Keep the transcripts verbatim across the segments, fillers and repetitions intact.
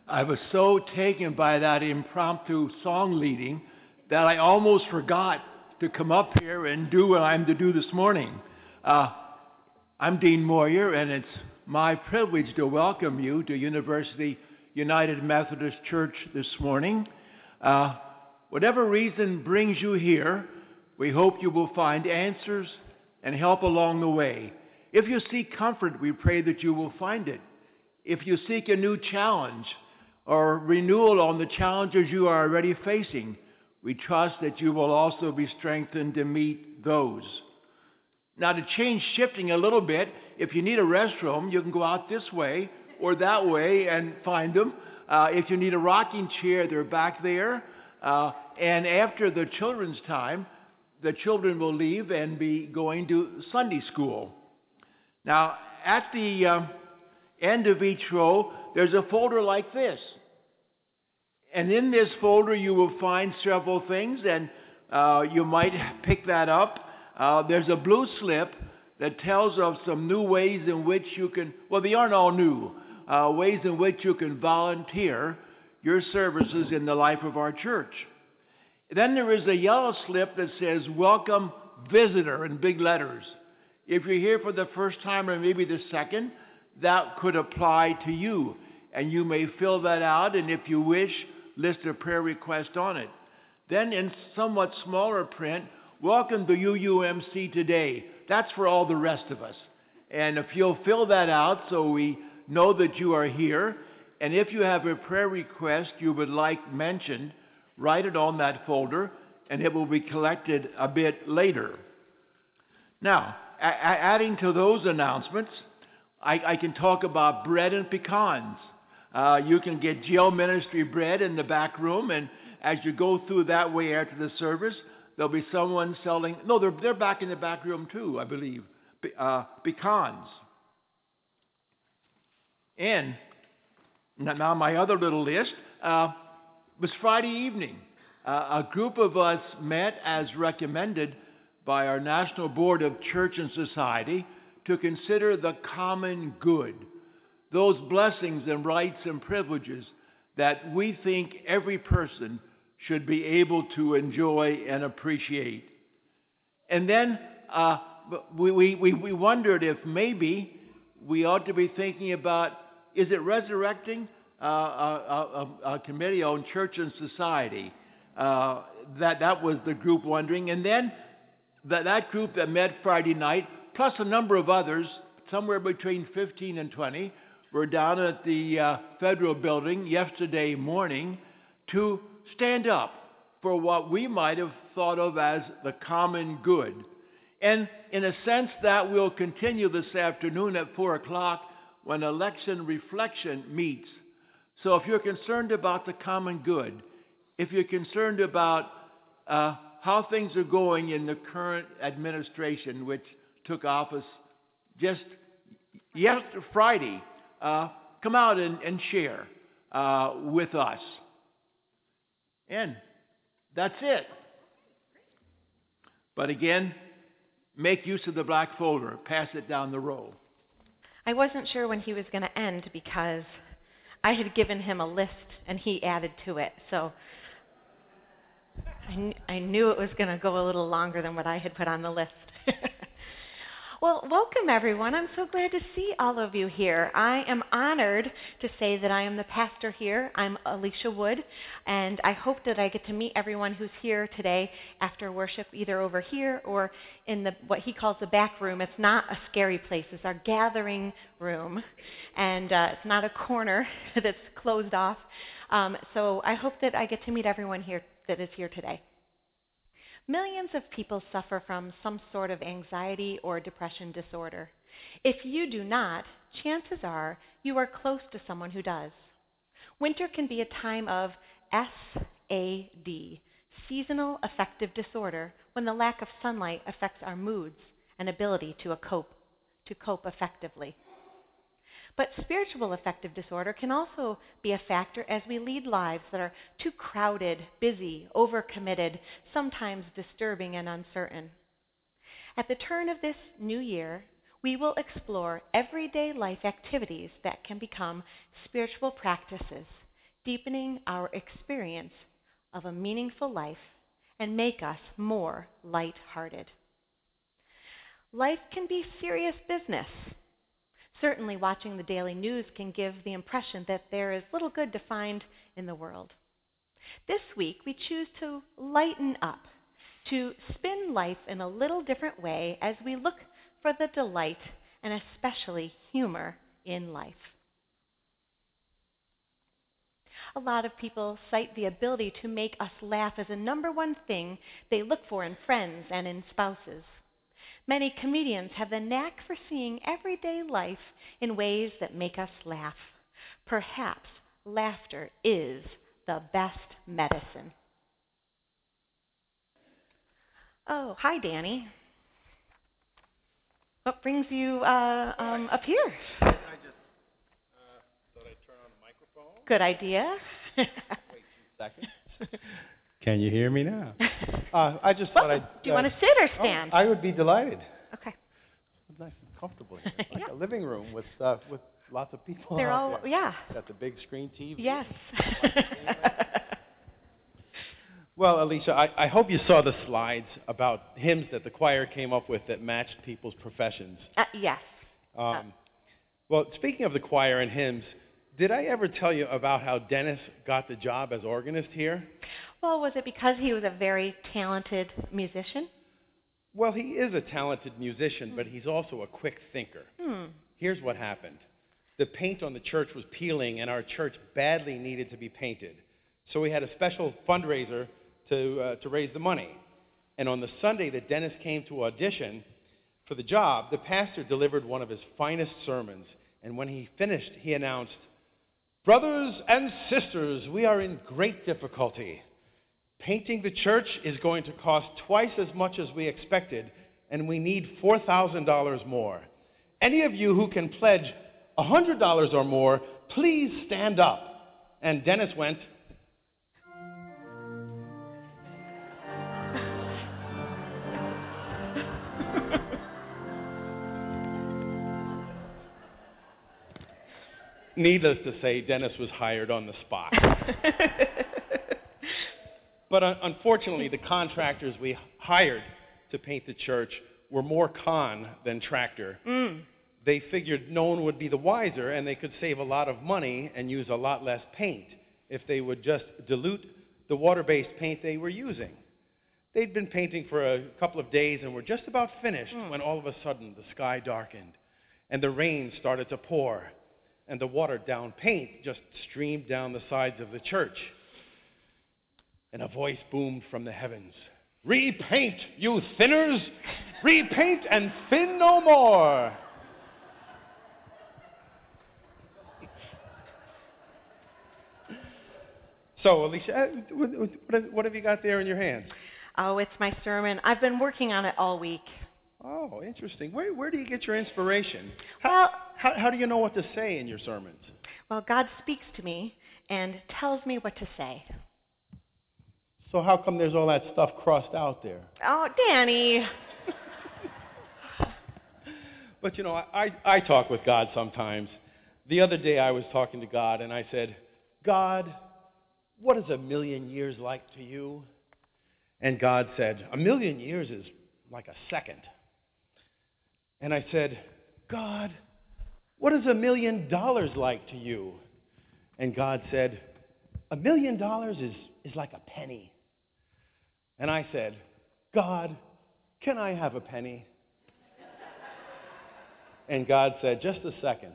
I was so taken by that impromptu song leading that I almost forgot to come up here and do what I'm to do this morning. Uh, I'm Dean Moyer, and it's my privilege to welcome you to University United Methodist Church this morning. Uh, whatever reason brings you here, we hope you will find answers and help along the way. If you seek comfort, we pray that you will find it. If you seek a new challenge or renewal on the challenges you are already facing, we trust that you will also be strengthened to meet those. Now, to change shifting a little bit, if you need a restroom, you can go out this way or that way and find them. Uh, if you need a rocking chair, they're back there. Uh, and after the children's time, the children will leave and be going to Sunday school. Now, at the uh, end of each row, there's a folder like this. And in this folder, you will find several things, and uh, you might pick that up. Uh, there's a blue slip that tells of some new ways in which you can, well, they aren't all new, uh, ways in which you can volunteer your services in the life of our church. Then there is a yellow slip that says, Welcome Visitor, in big letters. If you're here for the first time or maybe the second, that could apply to you. And you may fill that out, and if you wish, list a prayer request on it. Then in somewhat smaller print, welcome to U U M C today. That's for all the rest of us. And if you'll fill that out so we know that you are here, and if you have a prayer request you would like mentioned, write it on that folder, and it will be collected a bit later. Now, a- adding to those announcements, I, I can talk about bread and pecans. Uh, you can get jail ministry bread in the back room, and as you go through that way after the service, there'll be someone selling, no, they're, they're back in the back room too, I believe, Pe- uh, pecans. And now my other little list uh, was Friday evening. Uh, a group of us met as recommended by our National Board of Church and Society to consider the common good, those blessings and rights and privileges that we think every person should be able to enjoy and appreciate. And then uh, we, we, we wondered if maybe we ought to be thinking about, is it resurrecting uh, a, a, a committee on church and society? Uh, that, that was the group wondering. And then that, that group that met Friday night, plus a number of others, somewhere between fifteen and twenty, were down at the uh, federal building yesterday morning to stand up for what we might have thought of as the common good. And in a sense, that will continue this afternoon at four o'clock when election reflection meets. So if you're concerned about the common good, if you're concerned about uh, how things are going in the current administration, which took office just yesterday, Friday, Uh, come out and, and share uh, with us. And that's it. But again, make use of the black folder. Pass it down the row. I wasn't sure when he was going to end because I had given him a list and he added to it. So I, kn- I knew it was going to go a little longer than what I had put on the list. Well, welcome everyone. I'm so glad to see all of you here. I am honored to say that I am the pastor here. I'm Alicia Wood, and I hope that I get to meet everyone who's here today after worship, either over here or in the what he calls the back room. It's not a scary place. It's our gathering room, and uh, it's not a corner that's closed off. Um, so I hope that I get to meet everyone here that is here today. Millions of people suffer from some sort of anxiety or depression disorder. If you do not, chances are you are close to someone who does. Winter can be a time of S A D, seasonal affective disorder, when the lack of sunlight affects our moods and ability to cope, to cope effectively. But spiritual affective disorder can also be a factor as we lead lives that are too crowded, busy, overcommitted, sometimes disturbing and uncertain. At the turn of this new year, we will explore everyday life activities that can become spiritual practices deepening our experience of a meaningful life and make us more light-hearted. Life can be serious business. Certainly, watching the daily news can give the impression that there is little good to find in the world. This week, we choose to lighten up, to spin life in a little different way as we look for the delight and especially humor in life. A lot of people cite the ability to make us laugh as a number one thing they look for in friends and in spouses. Many comedians have the knack for seeing everyday life in ways that make us laugh. Perhaps laughter is the best medicine. Oh, hi, Danny. What brings you uh, um, up here? I just uh, thought I'd turn on the microphone. Good idea. Wait two seconds. Can you hear me now? Uh, I just thought Welcome. I'd... Do you uh, want to sit or stand? Oh, I would be delighted. Okay. It's nice and comfortable here. It's like Yeah. a living room with uh, with lots of people They're out all, there. yeah. Got the big screen T V. Yes. Well, Alicia, I, I hope you saw the slides about hymns that the choir came up with that matched people's professions. Uh, yes. Um, well, speaking of the choir and hymns, did I ever tell you about how Dennis got the job as organist here? Well, was it because he was a very talented musician? Well, he is a talented musician, but he's also a quick thinker. Hmm. Here's what happened. The paint on the church was peeling, and our church badly needed to be painted. So we had a special fundraiser to uh, to raise the money. And on the Sunday that Dennis came to audition for the job, the pastor delivered one of his finest sermons. And when he finished, he announced, "Brothers and sisters, we are in great difficulty. Painting the church is going to cost twice as much as we expected, and we need four thousand dollars more. Any of you who can pledge one hundred dollars or more, please stand up." And Dennis went, needless to say, Dennis was hired on the spot. But uh, unfortunately, the contractors we hired to paint the church were more con than tractor. Mm. They figured no one would be the wiser, and they could save a lot of money and use a lot less paint if they would just dilute the water-based paint they were using. They'd been painting for a couple of days and were just about finished Mm. when all of a sudden the sky darkened, and the rain started to pour, and the watered-down paint just streamed down the sides of the church. And a voice boomed from the heavens, "Repaint, you thinners! Repaint and thin no more!" So, Alicia, uh, what, what, what have you got there in your hands? Oh, it's my sermon. I've been working on it all week. Oh, interesting. Where, where do you get your inspiration? Well, How, how, how do you know what to say in your sermons? well, God speaks to me and tells me what to say. So how come there's all that stuff crossed out there? Oh, Danny. But, you know, I, I, I talk with God sometimes. The other day I was talking to God, and I said, "God, what is a million years like to you?" And God said, "A million years is like a second." And I said, "God, what is a million dollars like to you?" And God said, "A million dollars is, is like a penny." And I said, "God, can I have a penny?" And God said, "Just a second."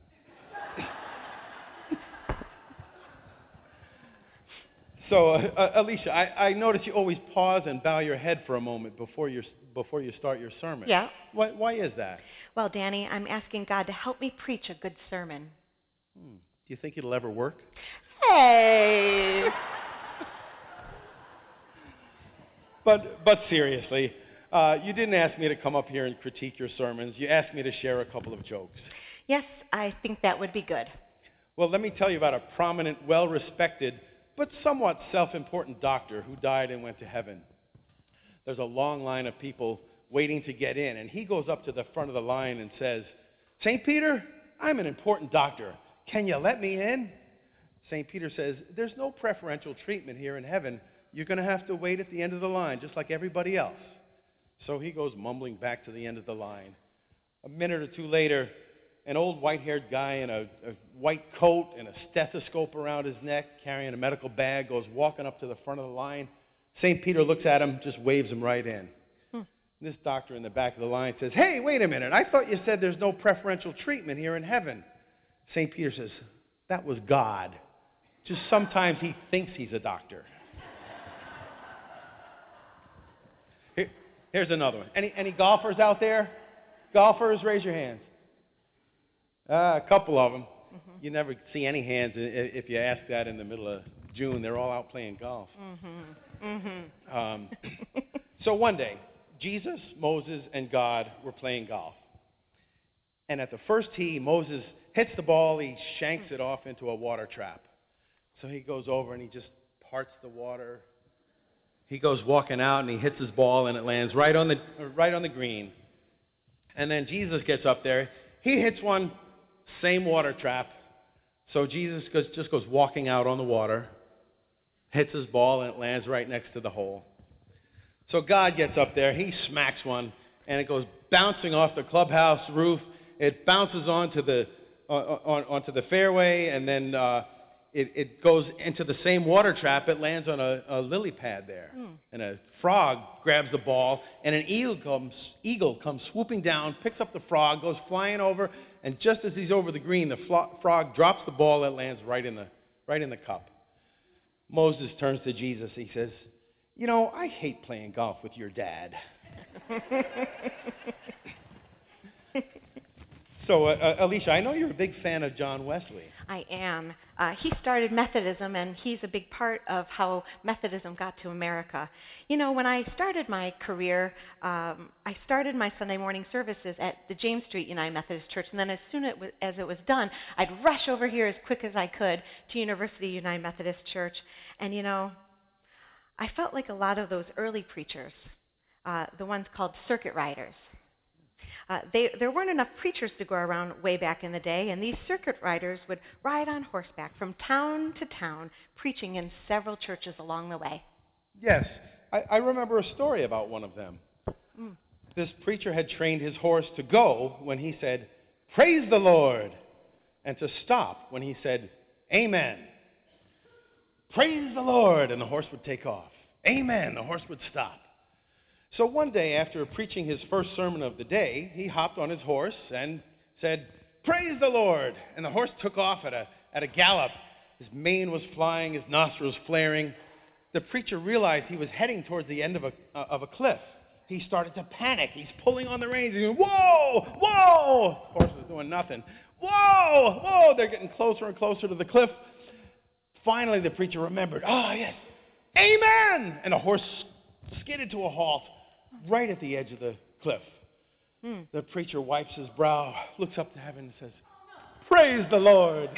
So, uh, uh, Alicia, I, I notice you always pause and bow your head for a moment before you before you start your sermon. Yeah. Why, why is that? Well, Danny, I'm asking God to help me preach a good sermon. Hmm. Do you think it'll ever work? Hey. But but seriously, uh, you didn't ask me to come up here and critique your sermons. You asked me to share a couple of jokes. Yes, I think that would be good. Well, let me tell you about a prominent, well-respected, but somewhat self-important doctor who died and went to heaven. There's a long line of people waiting to get in, and he goes up to the front of the line and says, "Saint Peter, I'm an important doctor. Can you let me in?" Saint Peter says, there's no preferential treatment here in heaven. You're going to have to wait at the end of the line, just like everybody else. So he goes mumbling back to the end of the line. A minute or two later, an old white-haired guy in a, a white coat and a stethoscope around his neck, carrying a medical bag, goes walking up to the front of the line. Saint Peter looks at him, just waves him right in. Hmm. This doctor in the back of the line says, hey, wait a minute. I thought you said there's no preferential treatment here in heaven. Saint Peter says, that was God. Just sometimes he thinks he's a doctor. Here, here's another one. Any, any golfers out there? Golfers, raise your hands. Uh, a couple of them. Mm-hmm. You never see any hands if you ask that in the middle of June. They're all out playing golf. Mm-hmm. Mm-hmm. Um, so one day, Jesus, Moses, and God were playing golf. And at the first tee, Moses hits the ball. He shanks it off into a water trap. So he goes over and he just parts the water. He goes walking out and he hits his ball and it lands right on the right on the green. And then Jesus gets up there. He hits one, same water trap. So Jesus goes, just goes walking out on the water, hits his ball and it lands right next to the hole. So God gets up there. He smacks one and it goes bouncing off the clubhouse roof. It bounces onto the uh, on, onto the fairway and then. Uh, It, it goes into the same water trap. It lands on a, a lily pad there. Mm. And a frog grabs the ball, and an eagle comes, eagle comes swooping down, picks up the frog, goes flying over, and just as he's over the green, the flo- frog drops the ball that lands right in the right in the cup. Moses turns to Jesus. He says, you know, I hate playing golf with your dad. So, uh, Alicia, I know you're a big fan of John Wesley. I am. Uh, he started Methodism, and he's a big part of how Methodism got to America. You know, when I started my career, um, I started my Sunday morning services at the James Street United Methodist Church, and then as soon as it was done, I'd rush over here as quick as I could to University United Methodist Church. And, you know, I felt like a lot of those early preachers, uh, the ones called circuit riders. Uh, they, there weren't enough preachers to go around way back in the day, and these circuit riders would ride on horseback from town to town, preaching in several churches along the way. Yes, I, I remember a story about one of them. Mm. This preacher had trained his horse to go when he said, "Praise the Lord," and to stop when he said, "Amen." Praise the Lord, and the horse would take off. Amen, the horse would stop. So one day, after preaching his first sermon of the day, he hopped on his horse and said, "Praise the Lord!" And the horse took off at a, at a gallop. His mane was flying, his nostrils flaring. The preacher realized he was heading towards the end of a, uh, of a cliff. He started to panic. He's pulling on the reins. He's going, "Whoa! Whoa!" The horse was doing nothing. "Whoa! Whoa!" They're getting closer and closer to the cliff. Finally, the preacher remembered, "Ah, yes, amen!" And the horse skidded to a halt right at the edge of the cliff. Hmm. The preacher wipes his brow, looks up to heaven and says, "Praise the Lord."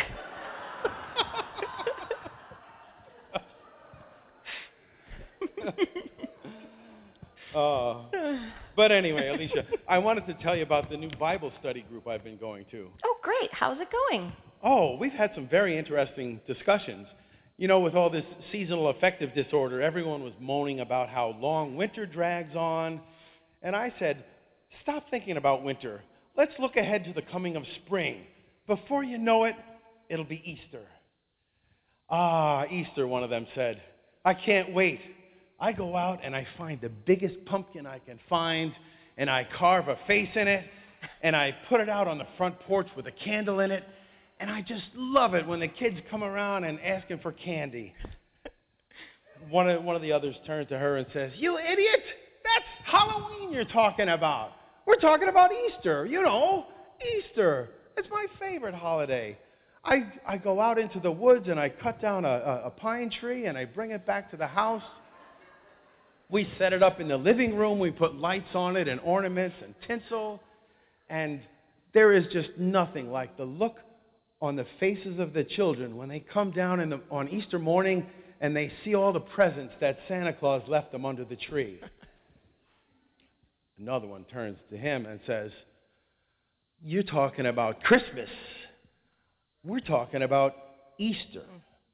uh, but anyway, Alicia, I wanted to tell you about the new Bible study group I've been going to. Oh, great. How's it going? Oh, we've had some very interesting discussions. You know, with all this seasonal affective disorder, everyone was moaning about how long winter drags on. And I said, stop thinking about winter. Let's look ahead to the coming of spring. Before you know it, it'll be Easter. Ah, Easter, one of them said. I can't wait. I go out and I find the biggest pumpkin I can find, and I carve a face in it, and I put it out on the front porch with a candle in it. And I just love it when the kids come around and asking for candy. One of, one of the others turns to her and says, "You idiot! That's Halloween you're talking about. We're talking about Easter. You know, Easter. It's my favorite holiday. I, I go out into the woods and I cut down a, a, a pine tree and I bring it back to the house. We set it up in the living room. We put lights on it and ornaments and tinsel. And there is just nothing like the look on the faces of the children when they come down in the, on Easter morning and they see all the presents that Santa Claus left them under the tree." Another one turns to him and says, "You're talking about Christmas. We're talking about Easter."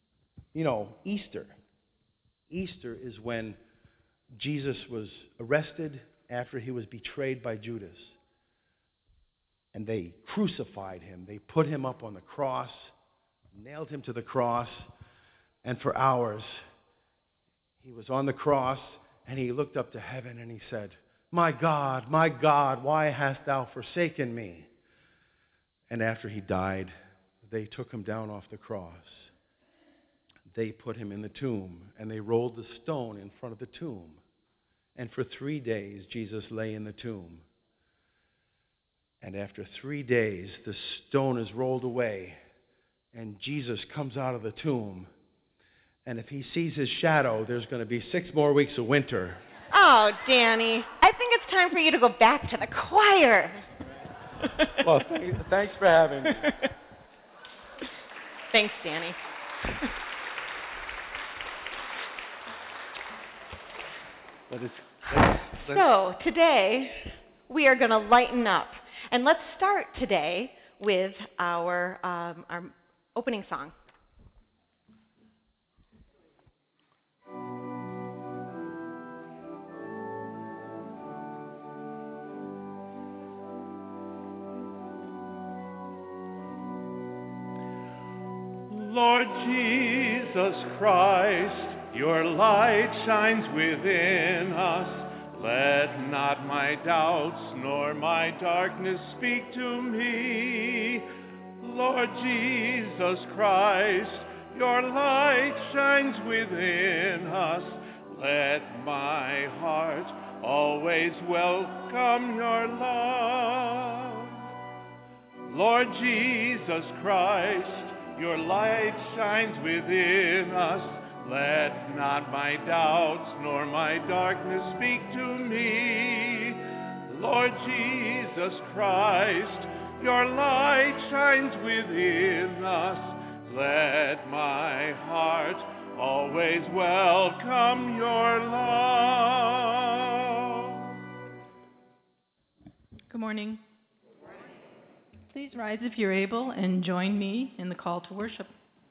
You know, Easter. Easter is when Jesus was arrested after he was betrayed by Judas. And they crucified him. They put him up on the cross, nailed him to the cross, and for hours he was on the cross, and he looked up to heaven and he said, "My God, my God, why hast thou forsaken me?" And after he died, they took him down off the cross. They put him in the tomb, and they rolled the stone in front of the tomb. And for three days, Jesus lay in the tomb. And after three days, the stone is rolled away, and Jesus comes out of the tomb. And if he sees his shadow, there's going to be six more weeks of winter. Oh, Danny, I think it's time for you to go back to the choir. Well, th- thanks for having me. Thanks, Danny. Let us, let us, let us. So, today, we are going to lighten up. And let's start today with our, um, our opening song. Lord Jesus Christ, your light shines within us. Let not my doubts nor my darkness speak to me. Lord Jesus Christ, your light shines within us. Let my heart always welcome your love. Lord Jesus Christ, your light shines within us. Let not my doubts nor my darkness speak to me. Lord Jesus Christ, your light shines within us. Let my heart always welcome your love. Good morning. Please rise if you're able and join me in the call to worship.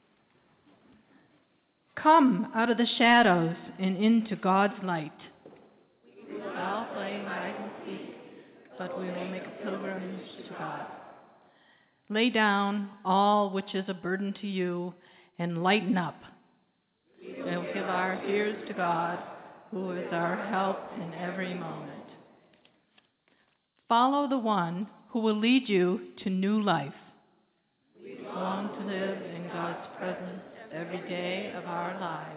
Come out of the shadows and into God's light. We will all play hide and seek, but we will make a pilgrimage to God. Lay down all which is a burden to you and lighten up. We will give our fears to God, who is our help in every moment. Follow the one who will lead you to new life. We long to live in God's presence every day of our lives.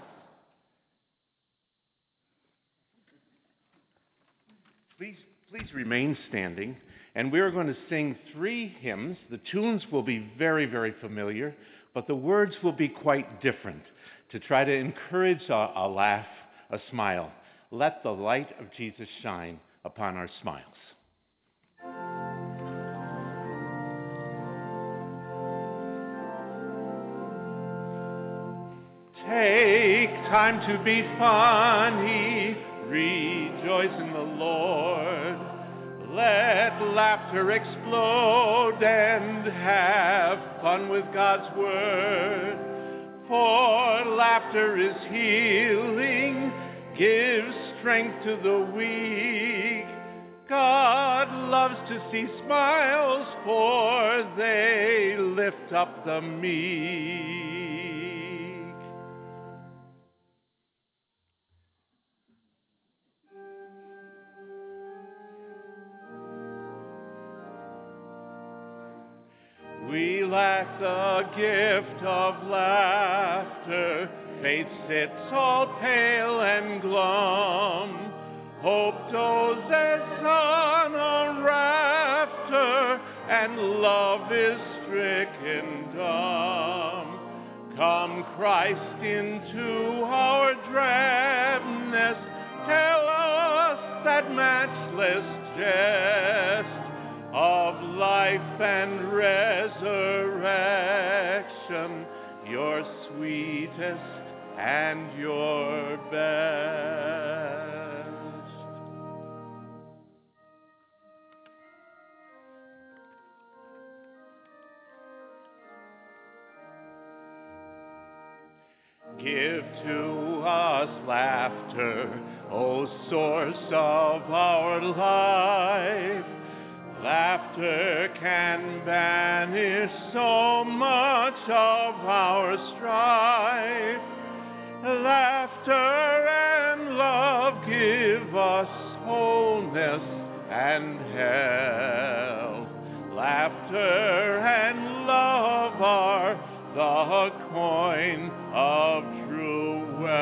Please, please remain standing, and we are going to sing three hymns. The tunes will be very, very familiar, but the words will be quite different to try to encourage a, a laugh, a smile. Let the light of Jesus shine upon our smiles. Take time to be funny, rejoice in the Lord. Let laughter explode and have fun with God's word. For laughter is healing, gives strength to the weak. God loves to see smiles, for they lift up the meek. We lack the gift of laughter. Faith sits all pale and glum. Hope dozes on a rafter, and love is stricken dumb. Come, Christ, into our drabness. Tell us that matchless jest of life and resurrection, your sweetest and your best. Give to us laughter, O source of our life. Laughter can banish so much of our strife. Laughter and love give us wholeness and health. Laughter and love are the coin of true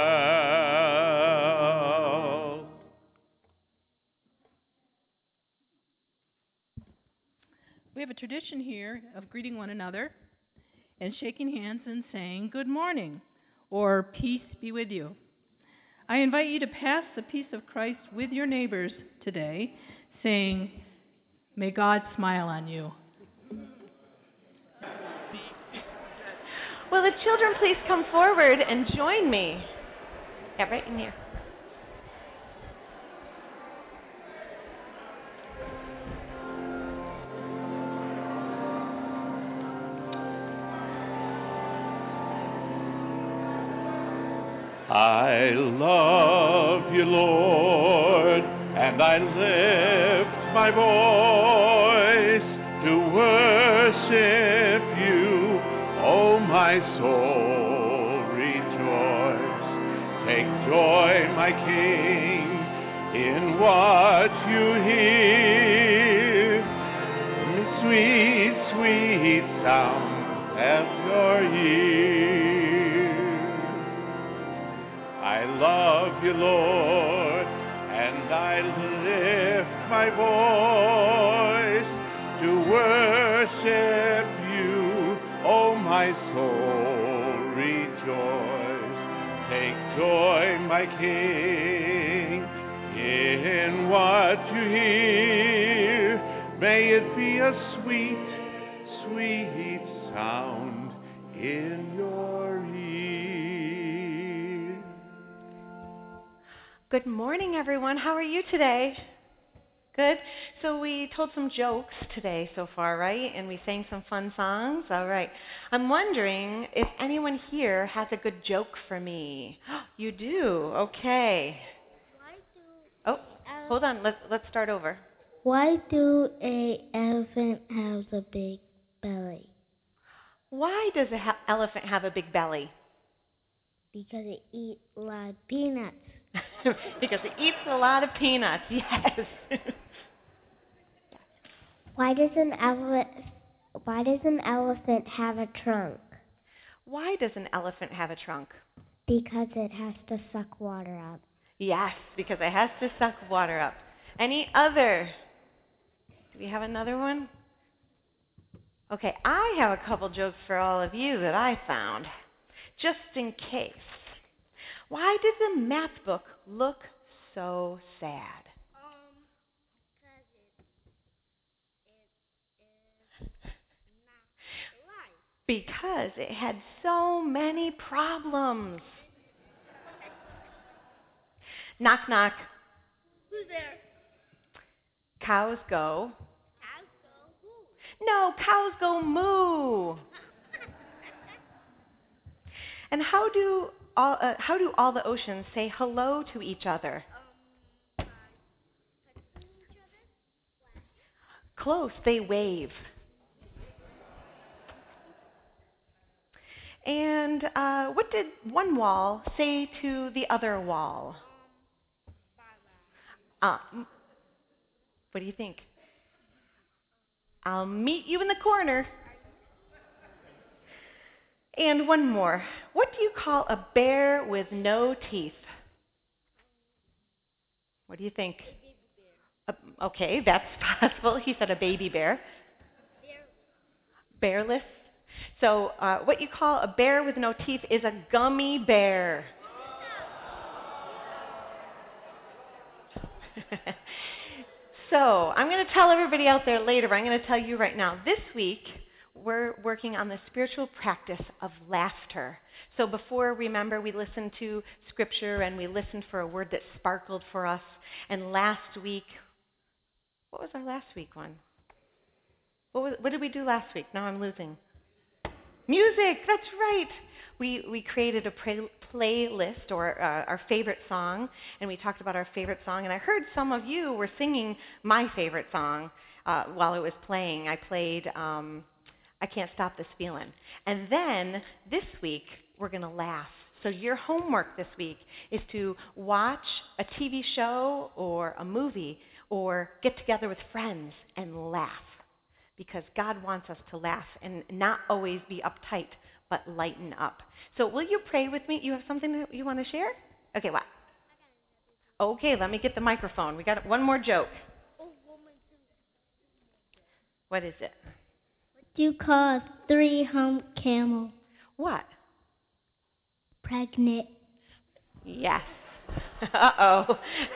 wealth. We have a tradition here of greeting one another and shaking hands and saying good morning or peace be with you. I invite you to pass the peace of Christ with your neighbors today, saying, may God smile on you. Will the children please come forward and join me? Yeah, right in here. I love you, Lord, and I lift my voice to worship you. Oh, my soul, rejoice. Take joy, my King, in what you hear. The sweet, sweet sound of your ear. I love you, Lord, and I lift my voice to worship you. Oh, my soul, rejoice. Take joy, my King, in what you hear. May it be a sweet, sweet sound in your ear. Good morning, everyone. How are you today? Good. So we told some jokes today so far, right? And we sang some fun songs. All right. I'm wondering if anyone here has a good joke for me. You do? Okay. Oh, hold on. Let's let's start over. Why do a elephant have a big belly? Why does an ha- elephant have a big belly? Because it eats a lot of peanuts. Because it eats a lot of peanuts. Yes. Why does an elephant Why does an elephant have a trunk? Why does an elephant have a trunk? Because it has to suck water up. Yes, because it has to suck water up. Any other? Do we have another one? Okay, I have a couple jokes for all of you that I found, just in case. Why did the math book look so sad? Um, because it, it is not life. Because it had so many problems. Knock, knock. Who's there? Cows go. Cows go who? No, cows go moo. And how do all uh, how do all the oceans say hello to each other? Um, by touching each other? Close, they wave. And uh, what did one wall say to the other wall? Uh, what do you think? I'll meet you in the corner. And one more. What do you call a bear with no teeth? What do you think? Uh, okay, that's possible. He said a baby bear. Bearless. So uh, what you call a bear with no teeth is a gummy bear. So I'm going to tell everybody out there later, but I'm going to tell you right now. This week, we're working on the spiritual practice of laughter. So before, remember, we listened to scripture and we listened for a word that sparkled for us. And last week, what was our last week one? What, was, what did we do last week? Now I'm losing. Music, that's right. We we created a play, playlist or uh, our favorite song, and we talked about our favorite song, and I heard some of you were singing my favorite song uh, while it was playing. I played um, I Can't Stop This Feeling. And then this week, we're going to laugh. So your homework this week is to watch a T V show or a movie or get together with friends and laugh, because God wants us to laugh and not always be uptight, but lighten up. So will you pray with me? You have something that you want to share? Okay, what? Okay, let me get the microphone. We got one more joke. What is it? What do you call a three-hump camel? What? Pregnant. Yes. Uh-oh.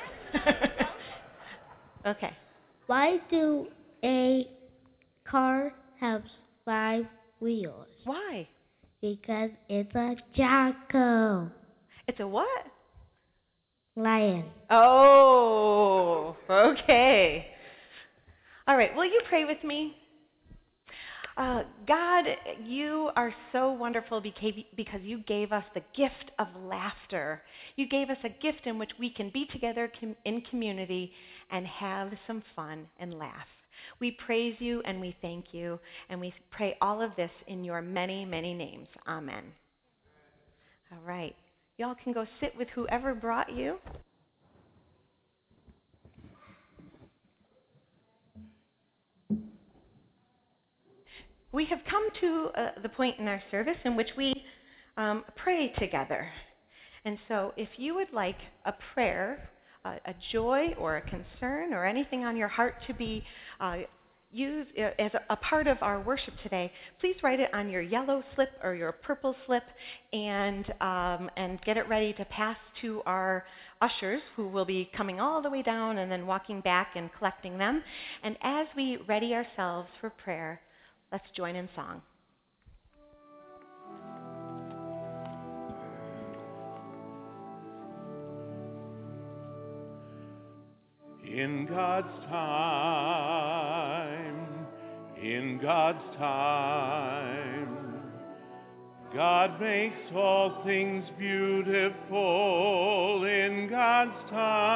Okay. Why do a car have five wheels? Why? Because it's a jocko. It's a what? Lion. Oh, okay. All right, will you pray with me? Uh, God, you are so wonderful because you gave us the gift of laughter. You gave us a gift in which we can be together com- in community and have some fun and laugh. We praise you and we thank you, and we pray all of this in your many, many names. Amen. All right. Y'all can go sit with whoever brought you. We have come to uh, the point in our service in which we um, pray together. And so if you would like a prayer, uh, a joy or a concern or anything on your heart to be uh, used uh, as a, a part of our worship today, please write it on your yellow slip or your purple slip and, um, and get it ready to pass to our ushers, who will be coming all the way down and then walking back and collecting them. And as we ready ourselves for prayer, let's join in song. In God's time, in God's time, God makes all things beautiful in God's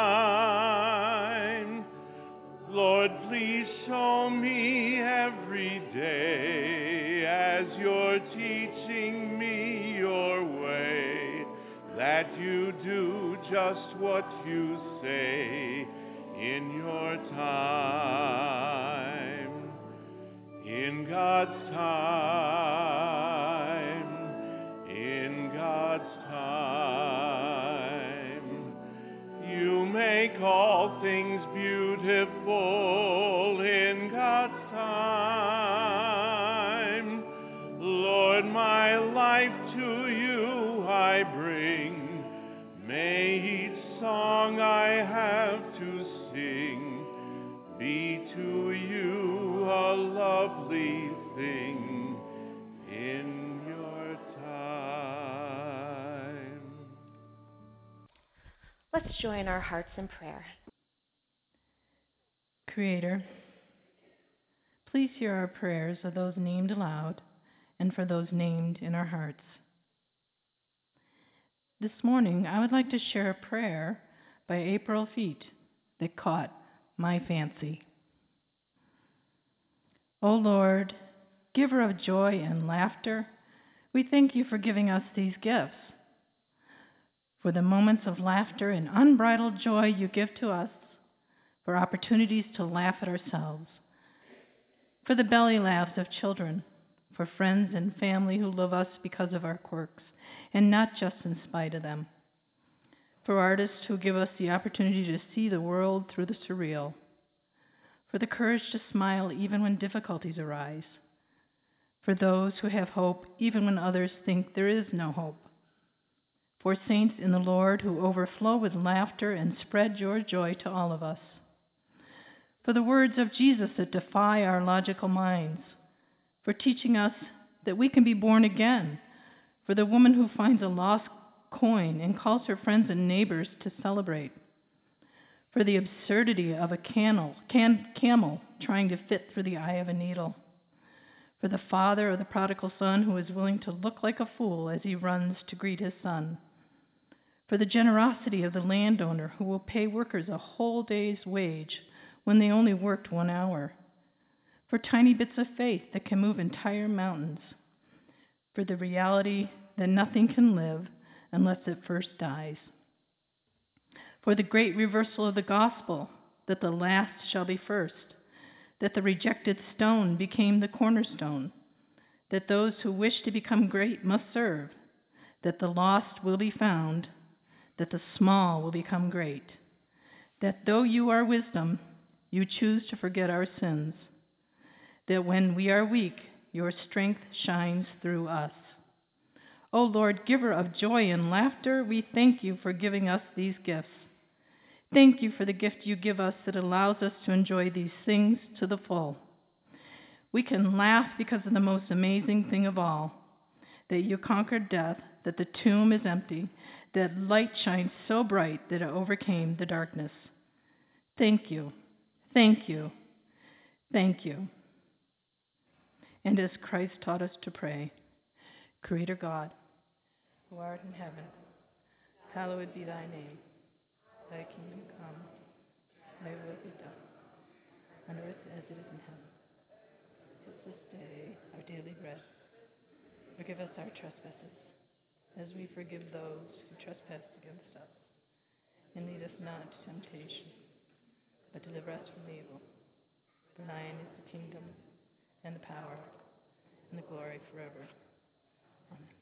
time. Lord, please show me every day as you're teaching me your way, that you do just what you say in your time. In God's time, in God's time, you make all things beautiful in God's time. Lord, my life to you I bring. May each song I have to sing be to you a lovely thing in your time. Let's join our hearts in prayer. Creator, please hear our prayers of those named aloud and for those named in our hearts. This morning, I would like to share a prayer by April Feet that caught my fancy. O Lord, giver of joy and laughter, we thank you for giving us these gifts. For the moments of laughter and unbridled joy you give to us, for opportunities to laugh at ourselves, for the belly laughs of children, for friends and family who love us because of our quirks, and not just in spite of them, for artists who give us the opportunity to see the world through the surreal, for the courage to smile even when difficulties arise, for those who have hope even when others think there is no hope, for saints in the Lord who overflow with laughter and spread your joy to all of us, for the words of Jesus that defy our logical minds, for teaching us that we can be born again, for the woman who finds a lost coin and calls her friends and neighbors to celebrate, for the absurdity of a camel, can, camel trying to fit through the eye of a needle, for the father of the prodigal son who is willing to look like a fool as he runs to greet his son, for the generosity of the landowner who will pay workers a whole day's wage when they only worked one hour, for tiny bits of faith that can move entire mountains, for the reality that nothing can live unless it first dies, for the great reversal of the gospel, that the last shall be first, that the rejected stone became the cornerstone, that those who wish to become great must serve, that the lost will be found, that the small will become great, that though you are wisdom, you choose to forget our sins, that when we are weak, your strength shines through us. O Lord, giver of joy and laughter, we thank you for giving us these gifts. Thank you for the gift you give us that allows us to enjoy these things to the full. We can laugh because of the most amazing thing of all, that you conquered death, that the tomb is empty, that light shines so bright that it overcame the darkness. Thank you, thank you, thank you. And as Christ taught us to pray, Creator God, who art in heaven, hallowed be thy name. Thy kingdom come, thy will be done, on earth as it is in heaven. Give us this day our daily bread. Forgive us our trespasses, as we forgive those who trespass against us. And lead us not into temptation, but deliver us from evil. For thine is the kingdom, and the power, and the glory forever. Amen.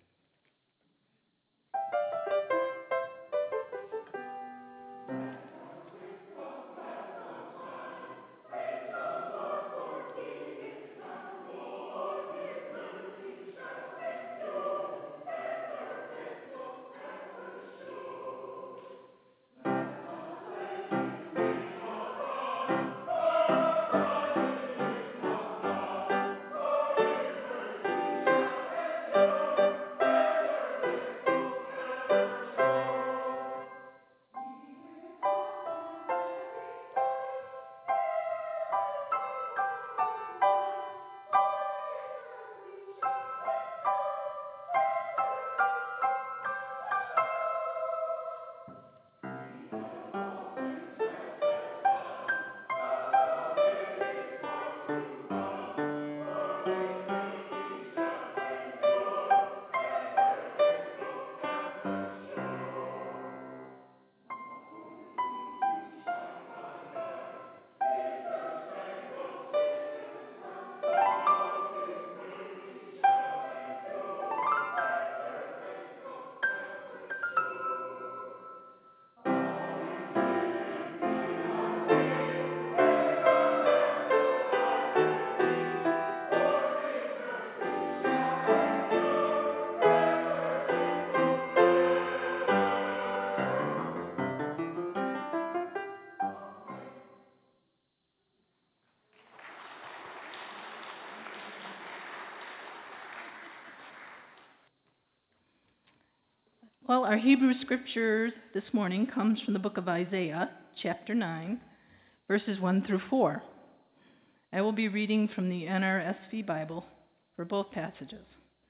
Well, our Hebrew scripture this morning comes from the book of Isaiah, chapter nine, verses one through four. I will be reading from the N R S V Bible for both passages.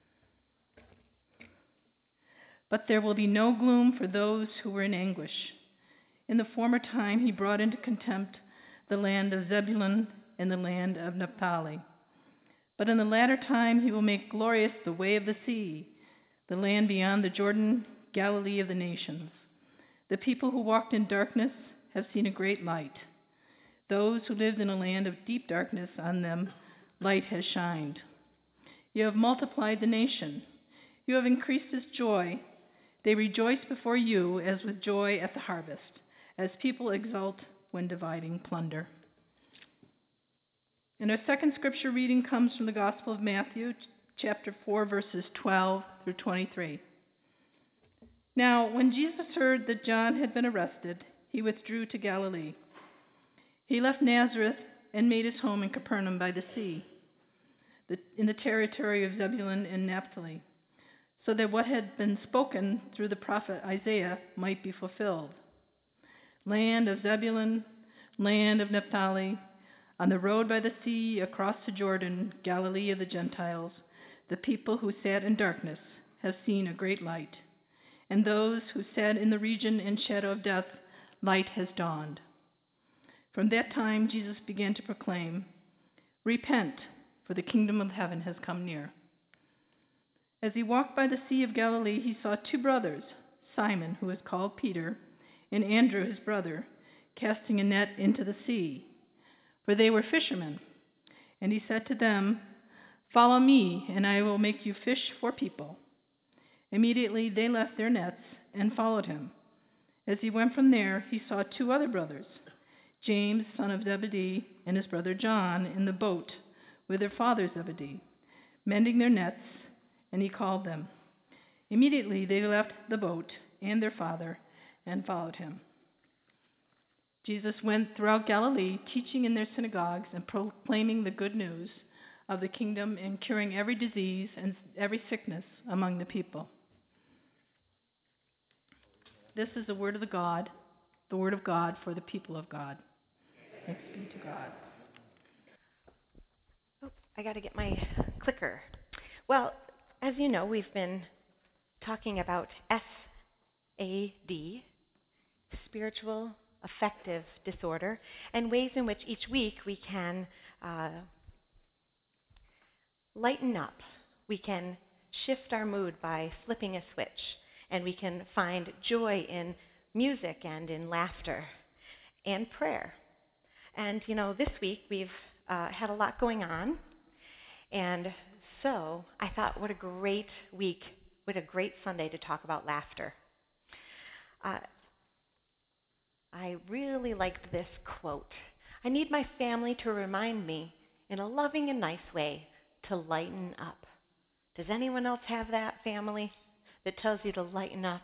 But there will be no gloom for those who were in anguish. In the former time he brought into contempt the land of Zebulun and the land of Naphtali. But in the latter time he will make glorious the way of the sea, the land beyond the Jordan, Galilee of the nations. The people who walked in darkness have seen a great light. Those who lived in a land of deep darkness, on them light has shined. You have multiplied the nation. You have increased its joy. They rejoice before you as with joy at the harvest, as people exult when dividing plunder. And our second scripture reading comes from the Gospel of Matthew, chapter four, verses twelve through twenty-three. Now, when Jesus heard that John had been arrested, he withdrew to Galilee. He left Nazareth and made his home in Capernaum by the sea, in the territory of Zebulun and Naphtali, so that what had been spoken through the prophet Isaiah might be fulfilled. Land of Zebulun, land of Naphtali, on the road by the sea across the Jordan, Galilee of the Gentiles, the people who sat in darkness have seen a great light. and those who said in the region and shadow of death, light has dawned. From that time Jesus began to proclaim, repent, for the kingdom of heaven has come near. As he walked by the Sea of Galilee, he saw two brothers, Simon, who is called Peter, and Andrew, his brother, casting a net into the sea, for they were fishermen. And he said to them, follow me, and I will make you fish for people. Immediately they left their nets and followed him. As he went from there, he saw two other brothers, James, son of Zebedee, and his brother John, in the boat with their father Zebedee, mending their nets, and he called them. Immediately they left the boat and their father and followed him. Jesus went throughout Galilee, teaching in their synagogues and proclaiming the good news of the kingdom and curing every disease and every sickness among the people. This is the word of the God, the word of God for the people of God. Thanks be to God. Oh, I got to get my clicker. Well, as you know, we've been talking about S A D, spiritual affective disorder, and ways in which each week we can uh, lighten up. We can shift our mood by flipping a switch, and we can find joy in music and in laughter and prayer. And, you know, this week we've uh, had a lot going on, and so I thought what a great week, what a great Sunday to talk about laughter. Uh, I really liked this quote. I need my family to remind me in a loving and nice way to lighten up. Does anyone else have that family that tells you to lighten up?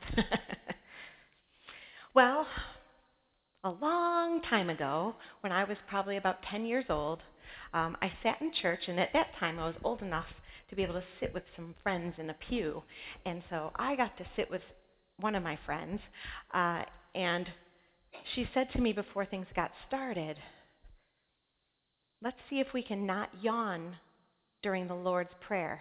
Well, a long time ago, when I was probably about ten years old, um, I sat in church, and at that time I was old enough to be able to sit with some friends in a pew. And so I got to sit with one of my friends, uh, and she said to me before things got started, let's see if we can not yawn during the Lord's Prayer.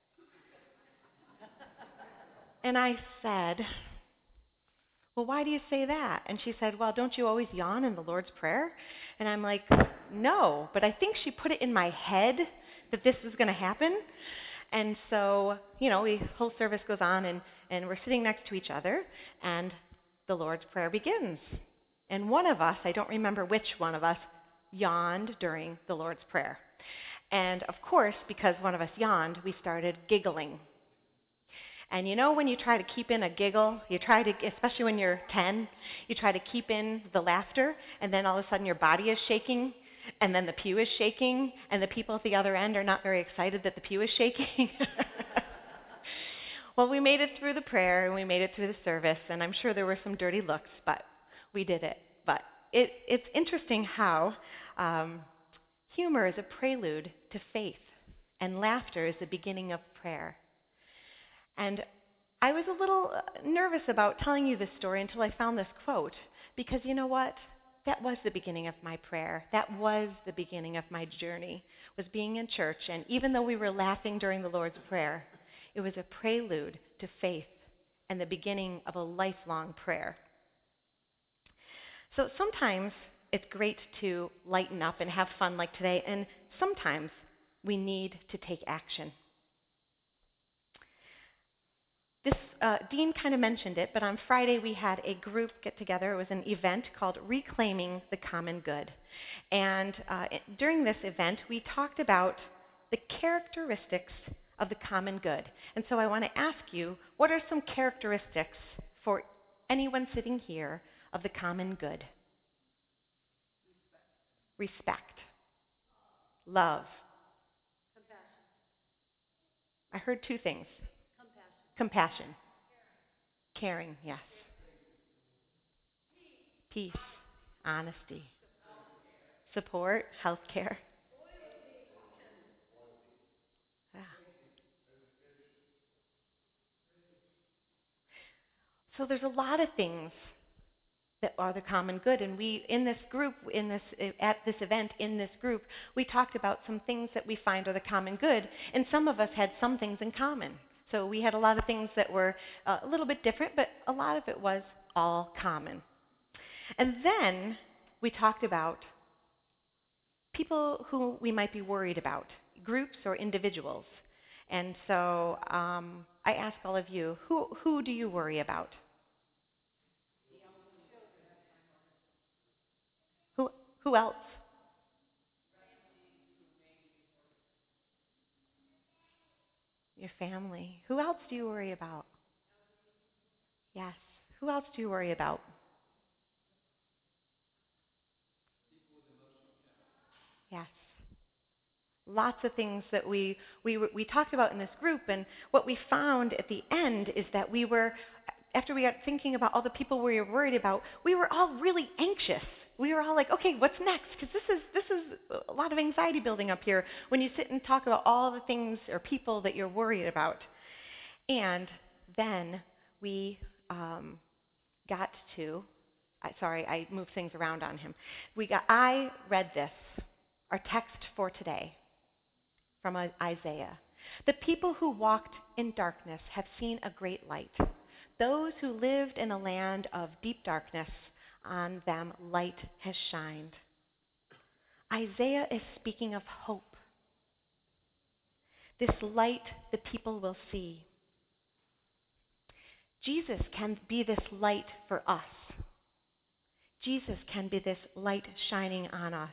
And I said, well, why do you say that? And she said, well, don't you always yawn in the Lord's Prayer? And I'm like, no, but I think she put it in my head that this was going to happen. And so, you know, the whole service goes on, and, and we're sitting next to each other, and the Lord's Prayer begins. And one of us, I don't remember which one of us, yawned during the Lord's Prayer. And of course, because one of us yawned, we started giggling. And you know when you try to keep in a giggle, you try to, especially when you're ten, you try to keep in the laughter, and then all of a sudden your body is shaking, and then the pew is shaking, and the people at the other end are not very excited that the pew is shaking. Well, we made it through the prayer, and we made it through the service, and I'm sure there were some dirty looks, but we did it. But it, it's interesting how um, humor is a prelude to faith, and laughter is the beginning of prayer. And I was a little nervous about telling you this story until I found this quote, because you know what? That was the beginning of my prayer. That was the beginning of my journey, was being in church. And even though we were laughing during the Lord's Prayer, it was a prelude to faith and the beginning of a lifelong prayer. So sometimes it's great to lighten up and have fun like today, and sometimes we need to take action. This, uh, Dean kind of mentioned it, but on Friday we had a group get together. It was an event called Reclaiming the Common Good. And uh, it, during this event, we talked about the characteristics of the common good. And so I want to ask you, what are some characteristics for anyone sitting here of the common good? Respect. Respect. Love. Compassion. I heard two things. Compassion. Caring, yes. Peace. Honesty. Support. Health care. Yeah. So there's a lot of things that are the common good, and we, in this group, in this at this event, in this group, we talked about some things that we find are the common good, and some of us had some things in common. So we had a lot of things that were uh, a little bit different, but a lot of it was all common. And then we talked about people who we might be worried about, groups or individuals. And so um, I ask all of you, who, who do you worry about? Who, who else? Your family. Who else do you worry about? Yes. Who else do you worry about? Yes. Lots of things that we, we, we talked about in this group, and what we found at the end is that we were, after we got thinking about all the people we were worried about, we were all really anxious. We were all like, okay, what's next? Because this is, this is a lot of anxiety building up here when you sit and talk about all the things or people that you're worried about. And then we um, got to, I, sorry, I moved things around on him. We got, I read this, our text for today, from Isaiah. The people who walked in darkness have seen a great light. Those who lived in a land of deep darkness, on them light has shined. Isaiah is speaking of hope. This light the people will see. Jesus can be this light for us. Jesus can be this light shining on us.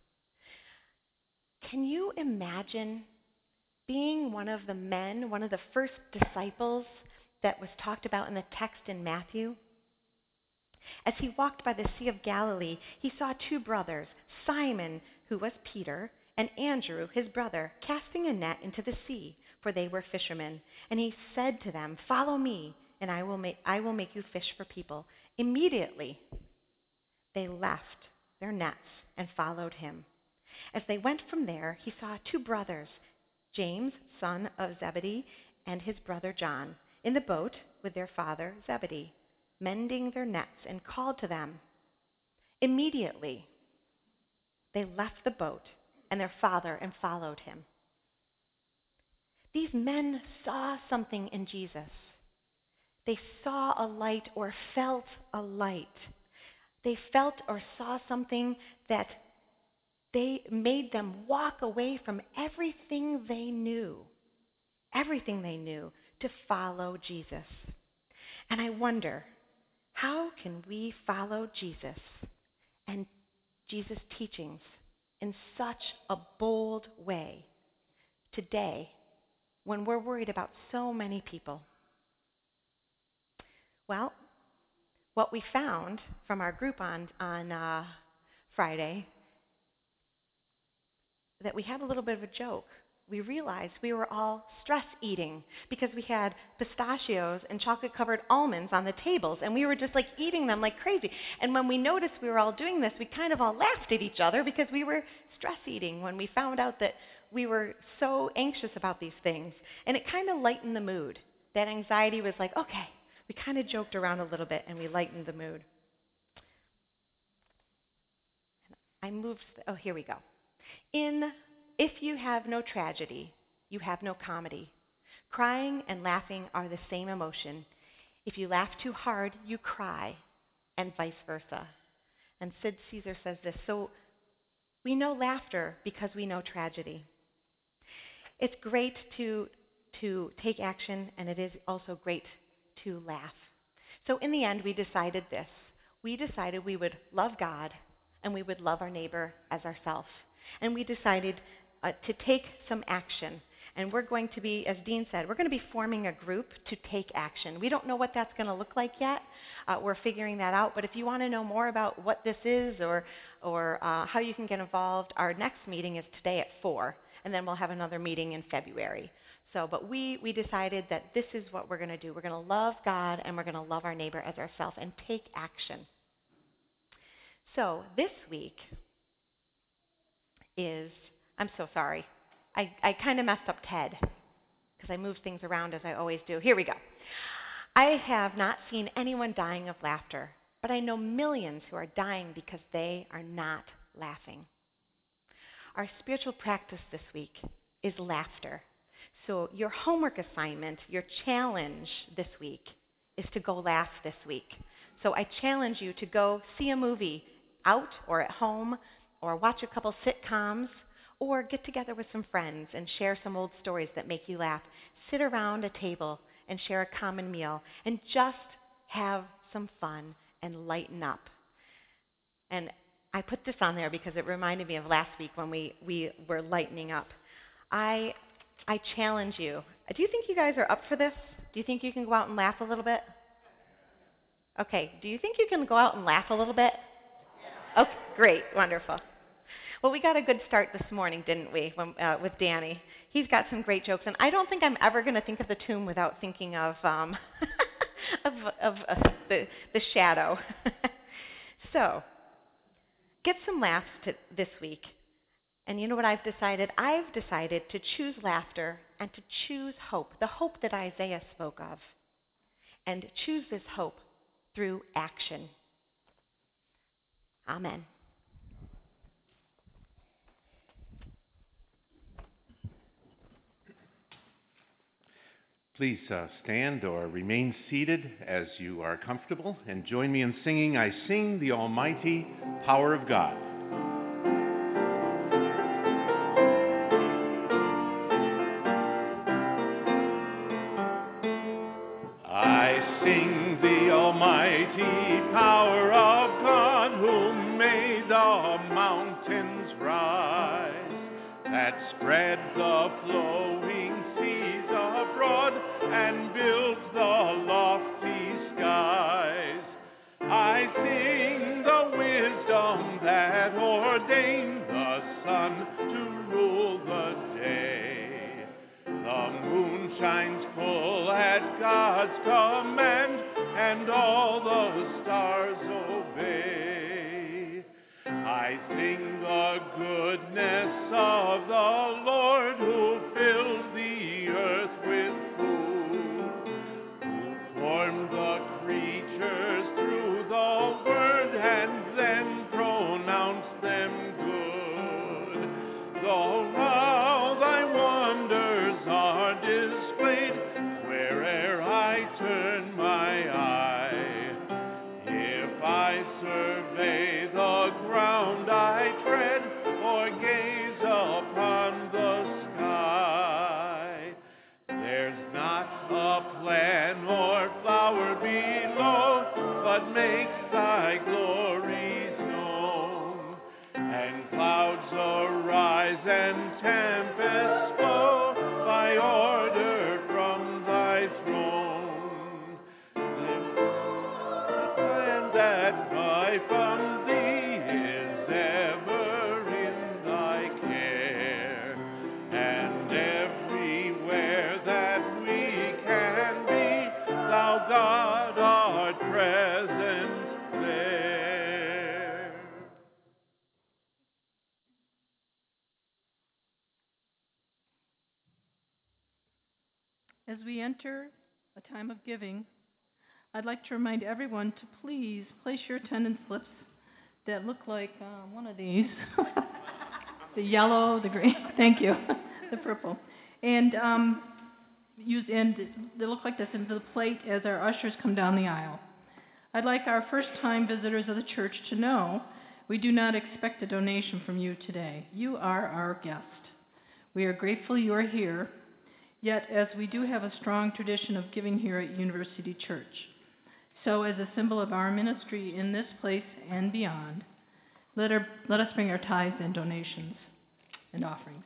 Can you imagine being one of the men, one of the first disciples that was talked about in the text in Matthew? As he walked by the Sea of Galilee, he saw two brothers, Simon, who was Peter, and Andrew, his brother, casting a net into the sea, for they were fishermen. And he said to them, "Follow me, and I will make, I will make you fish for people." Immediately, they left their nets and followed him. As they went from there, he saw two brothers, James, son of Zebedee, and his brother John, in the boat with their father Zebedee, mending their nets, and called to them. Immediately, they left the boat and their father and followed him. These men saw something in Jesus. They saw a light or felt a light. They felt or saw something that they made them walk away from everything they knew, everything they knew, to follow Jesus. And I wonder, how can we follow Jesus and Jesus' teachings in such a bold way today when we're worried about so many people? Well, what we found from our group on, on uh, Friday, that we had a little bit of a joke. We realized we were all stress eating because we had pistachios and chocolate-covered almonds on the tables, and we were just like eating them like crazy. And when we noticed we were all doing this, we kind of all laughed at each other because we were stress eating when we found out that we were so anxious about these things. And it kind of lightened the mood. That anxiety was like, okay, we kind of joked around a little bit and we lightened the mood. I moved, oh, here we go. In If you have no tragedy, you have no comedy. Crying and laughing are the same emotion. If you laugh too hard, you cry, and vice versa. And Sid Caesar says this, so we know laughter because we know tragedy. It's great to, to take action, and it is also great to laugh. So in the end, we decided this. We decided we would love God, and we would love our neighbor as ourselves. And we decided uh, to take some action. And we're going to be, as Dean said, we're going to be forming a group to take action. We don't know what that's going to look like yet. Uh, we're figuring that out. But if you want to know more about what this is or, or uh, how you can get involved, our next meeting is today at four. And then we'll have another meeting in February. So, but we, we decided that this is what we're going to do. We're going to love God and we're going to love our neighbor as ourselves and take action. So this week is, I'm so sorry. I, I kind of messed up Ted because I moved things around as I always do. Here we go. I have not seen anyone dying of laughter, but I know millions who are dying because they are not laughing. Our spiritual practice this week is laughter. So your homework assignment, your challenge this week is to go laugh this week. So I challenge you to go see a movie out or at home, or watch a couple sitcoms, or get together with some friends and share some old stories that make you laugh. Sit around a table and share a common meal and just have some fun and lighten up. And I put this on there because it reminded me of last week when we, we were lightening up. I I challenge you. Do you think you guys are up for this? Do you think you can go out and laugh a little bit? Okay. Do you think you can go out and laugh a little bit? Okay, great, wonderful. Well, we got a good start this morning, didn't we, when, uh, with Danny? He's got some great jokes, and I don't think I'm ever going to think of the tomb without thinking of um, of, of uh, the the shadow. So, get some laughs to, this week. And you know what I've decided? I've decided to choose laughter and to choose hope, the hope that Isaiah spoke of, and choose this hope through action. Amen. Please uh, stand or remain seated as you are comfortable, and join me in singing, I Sing the Almighty Power of God. I sing the almighty power of God, who made the mountains rise, that spread the flowing seas abroad, and builds the lofty skies. I sing the wisdom that ordained the sun to rule the day. The moon shines full at God's command, and all the stars obey. I sing the goodness of the Lord, who fills the earth with food, who formed the creatures through the word, and then pronounced them good. Though now thy wonders are displayed, where'er I turn my eye. If I survey the ground I tread, or gaze upon the sky, there's not a plant or flower below, but makes thy glories known. And clouds arise and tempests flow by order from thy throne. The plan that by from thee is ever in thy care, and everywhere that we can be, thou God art present there. As we enter a time of giving, I'd like to remind everyone to please place your attendance slips that look like uh, one of these. The yellow, the green, thank you, the purple. And um, use and they look like this into the plate as our ushers come down the aisle. I'd like our first-time visitors of the church to know we do not expect a donation from you today. You are our guest. We are grateful you are here, yet as we do have a strong tradition of giving here at University Church. So as a symbol of our ministry in this place and beyond, let, our, let us bring our tithes and donations and offerings.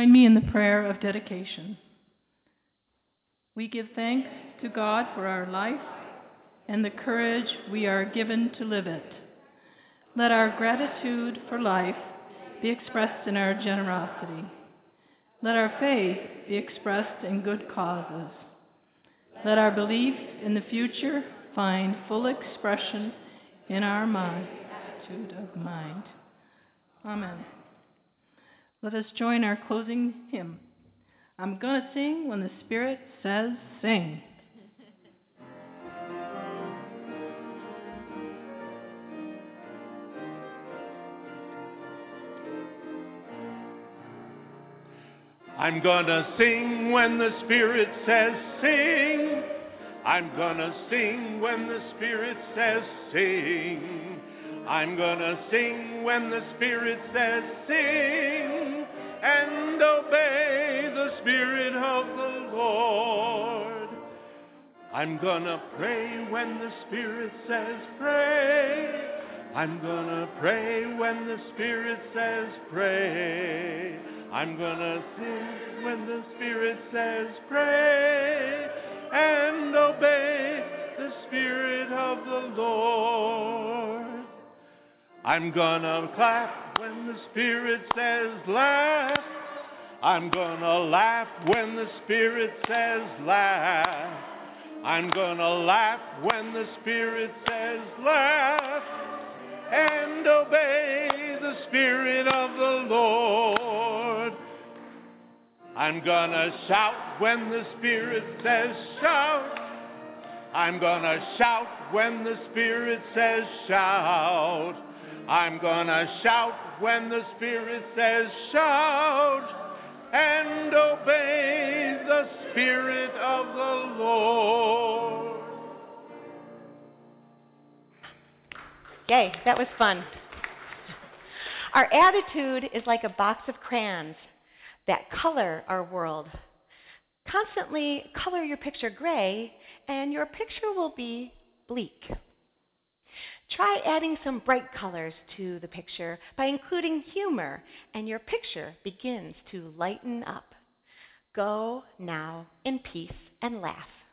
Join me in the prayer of dedication. We give thanks to God for our life and the courage we are given to live it. Let our gratitude for life be expressed in our generosity. Let our faith be expressed in good causes. Let our belief in the future find full expression in our mind, attitude of mind. Amen. Let us join our closing hymn. I'm going to sing when the Spirit says sing. I'm gonna sing when the Spirit says sing. I'm gonna sing when the Spirit says sing. I'm gonna sing when the Spirit says sing, and obey the Spirit of the Lord. I'm gonna pray when the Spirit says pray. I'm gonna pray when the Spirit says pray. I'm gonna sing when the Spirit says pray, and obey the Spirit of the Lord. I'm gonna clap when the Spirit says laugh. I'm gonna laugh when the Spirit says laugh. I'm gonna laugh when the Spirit says laugh, and obey the Spirit of the Lord. I'm gonna shout when the Spirit says shout. I'm gonna shout when the Spirit says shout. I'm gonna shout when the Spirit says shout, and obey the Spirit of the Lord. Yay, that was fun. Our attitude is like a box of crayons that color our world. Constantly color your picture gray, and your picture will be bleak. Try adding some bright colors to the picture by including humor, and your picture begins to lighten up. Go now in peace and laugh.